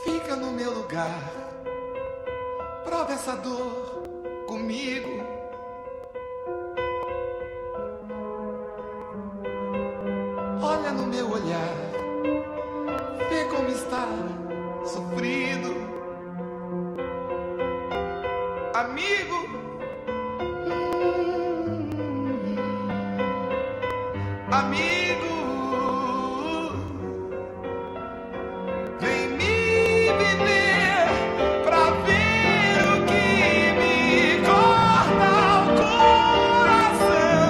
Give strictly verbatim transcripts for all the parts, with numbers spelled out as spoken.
Fica no meu lugar, prova essa dor comigo. Olha no meu olhar, vê como está sofrido. Amigo, hum, amigo, vem me viver pra ver o que me corta o coração,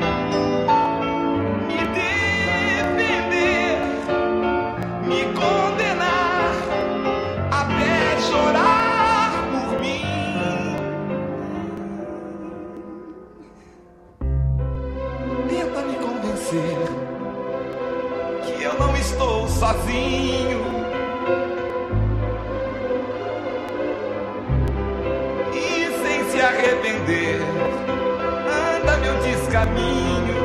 me defender, me condenar, até chorar por mim. Tenta me convencer que eu não estou sozinho. E sem se arrepender, anda meu descaminho.